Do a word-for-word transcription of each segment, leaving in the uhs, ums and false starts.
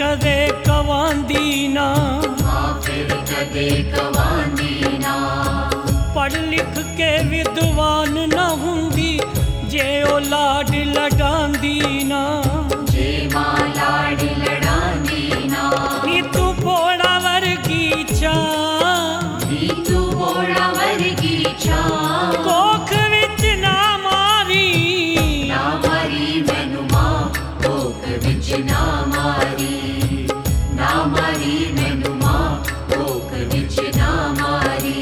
कदे कवांदी ना, मां फिर कदे कवांदी ना। पढ़ लिख के विद्वान न हुंदी जे ओ लाड लडांदी ना, जे मां लाड लडांदी ना। नी तू भोड़ा वर्गी छा, नी तू भोड़ा वर्गी छा। कोख विच ना मारी, ना मारी मैनू मां कोख विच ना मारी। ना मारी मैनू मां कोख विच ना मारी।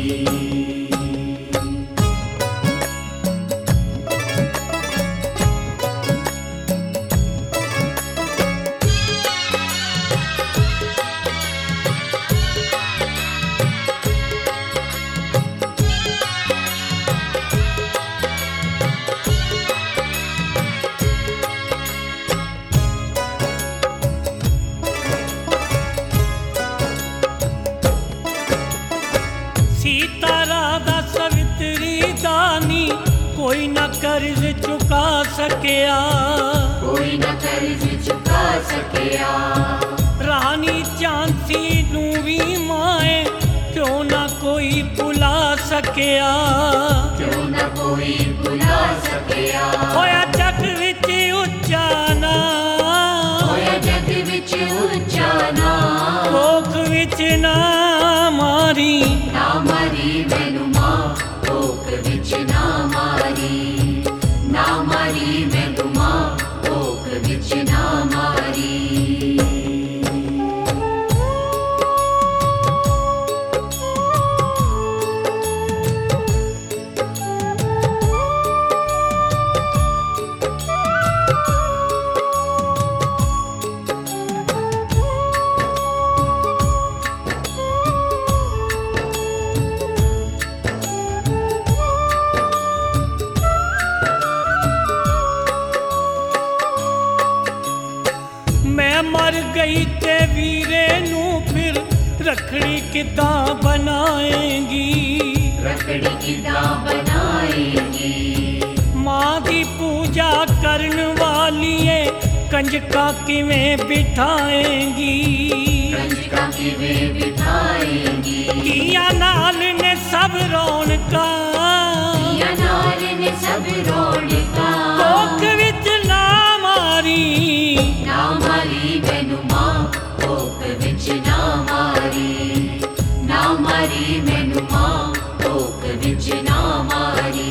सीता राधा सवित्री दानी कोई न कर्ज चुका सकिया, कोई न कर्ज चुका सकिया। रानी झांसी नू भी माए क्यों न कोई भुला सकिया, क्यों न कोई भुला सकिया। होया जग विच उच्चा ना, होया जग विच उच्चा ना। कोख विच ना मारी, ना मारी मैनू मां कोख विच ना मारी। ना मारी मैनू मां कोख विच ना मारी। मैं मर गई ते वीरे नू फिर रखड़ी किदां बनाएंगी, रखड़ी किदां बनाएंगी। मां दी पूजा करन वालिए कंजका किवें बिठाएंगी, कंजका किवें बिठाएंगी। किया नाल ने सब रौनका, किया नाल ने सब रौनका। कोख विच ना मारी, ना मारी मैनू मां कोख विच ना मारी। ना मारी मैनू मां कोख विच ना मारी।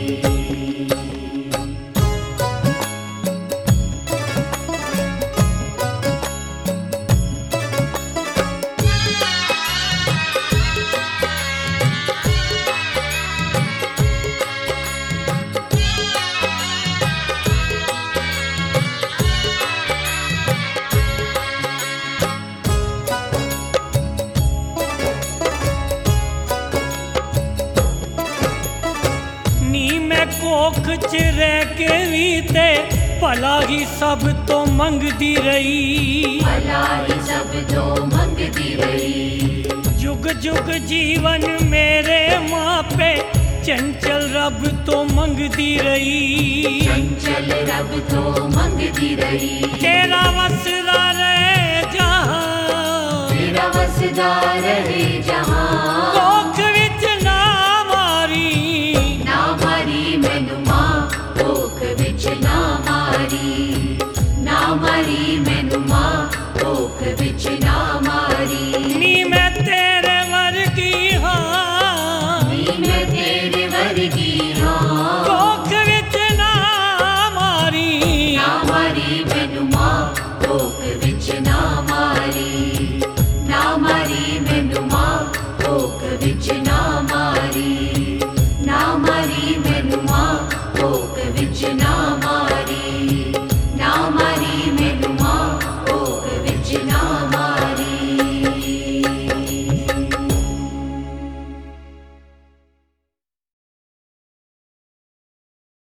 कोख च रह के भी ते भला ही सब तो मंगदी रही, भला ही सब तो मंगदी रही। जुग जुग जीवन मेरे मापे चंचल रब तो मंगदी रही, चंचल रब तो मंगदी रही। तेरा वसदा रहे जहां, तेरा वसदा रहे जहां।